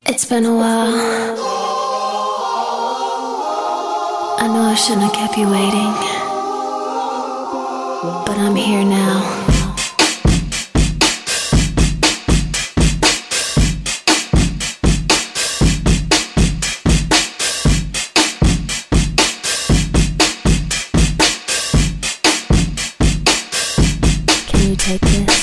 It's been a while. I know I shouldn't have kept you waiting, but I'm here now. Can you take this?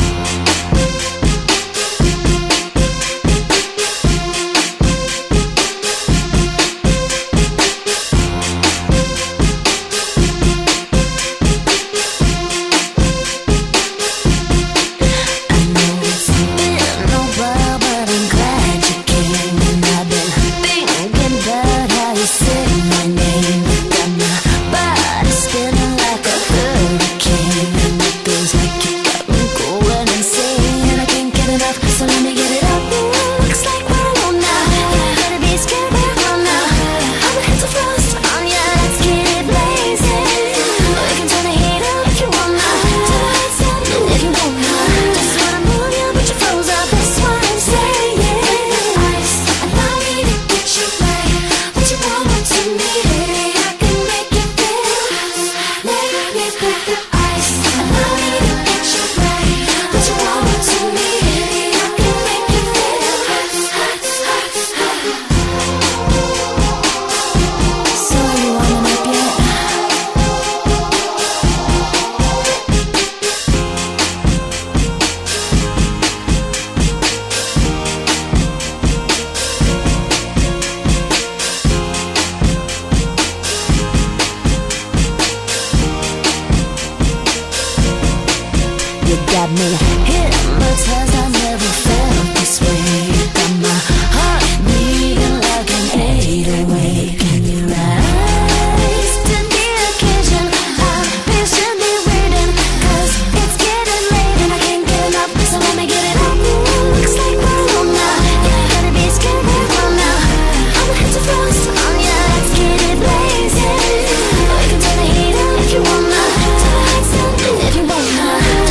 You got me hypnotized, I never felt this way. Got my heart beating like an 808. Can you rise to the occasion? I'm patiently waiting, 'cause it's getting late and I can't get enough, so let me get it up. Looks like we're on now. You ain't gotta be scared, we're on now. I'ma hit the frost on ya, let's get it blazing. We can turn the heat up if you wanna. Turn the lights down if you wanna.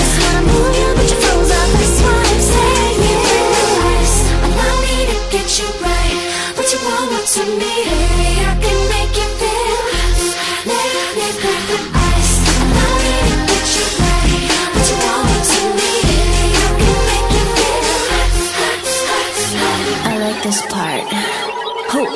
To me, baby, I can make you feel. Let me break the ice. Allow me to get you right. What you want to me, baby, I can make you feel. I like this part. Hope.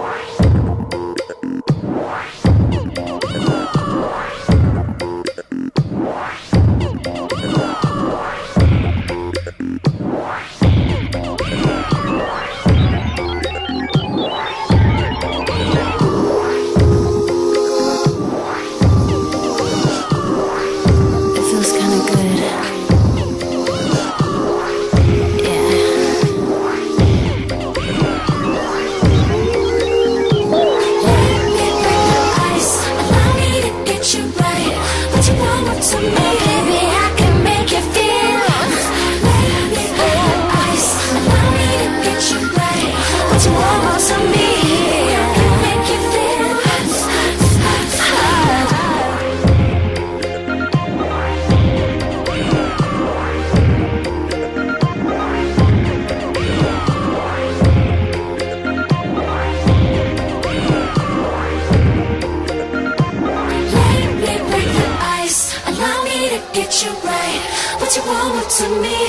To me, baby, I can make you feel. Let me break the ice. Allow me to get you right. What you want to me, I can make you feel. Let me break the ice. Allow me to get you right. What you want to me,